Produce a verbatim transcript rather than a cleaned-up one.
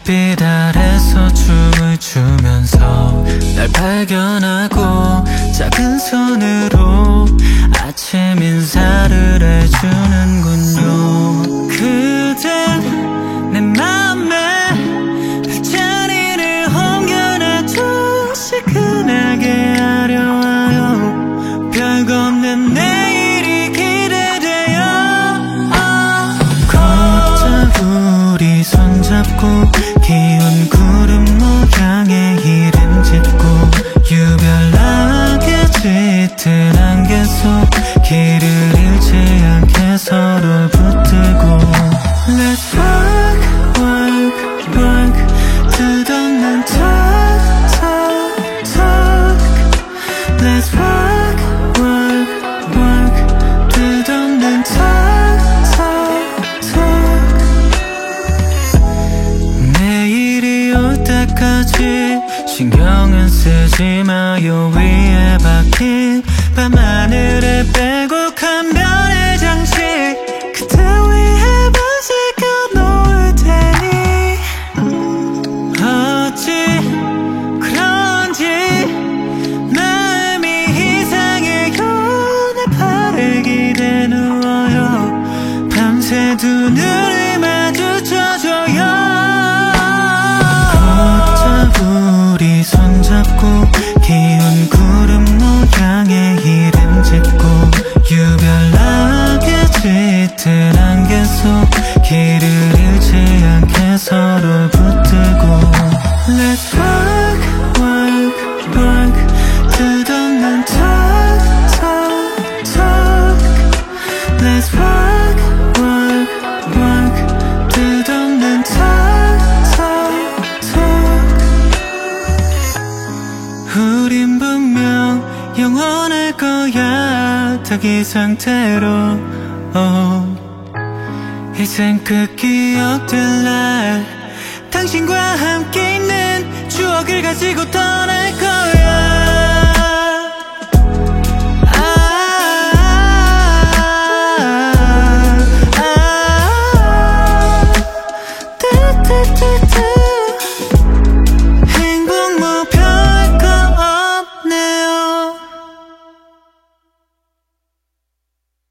햇빛 아래서 춤을 추면서 날 발견하고 작은 손으로 아침 인사를 해주는군요. 그댄 내 맘에 별자리를 옮겨놔도 시큰하게 아려와요. 별거 없는 내일이 기대돼요. 걷자 우리 손잡고 기운 구름 모양의 이름 짓고 유별나게 짙은 안개 속 길을 잃지 않게 서로 붙들고 Let's work, work, work 끝없는 talk, talk, talk Let's work, work, work 끝없는 talk, talk, talk 내일이 올 때까지 신경은 쓰지 마요. 위에 박힌 밤하늘에 빼곡한 별의 장식 그대 위에 밤새 껴놓을 테니 어찌 그런지 마음이 이상해요. 내 팔에 기대 누워요. 밤새 두 눈을 마주쳐줘요. 우리 손잡고 기운 구름 모양의 이름 짓고 유별나게 짙은 안개 속 길을 잃지 않게 서로 붙들고 Let's work, work, work 끝없는 talk, talk, talk Let's work, work, work 끝없는 talk, talk, talk 우린 분명 영원할 거야. 딱 이 상태로 oh. 일생 끝 기억될 날 당신과 함께 있는 추억을 가지고 떠날 거야.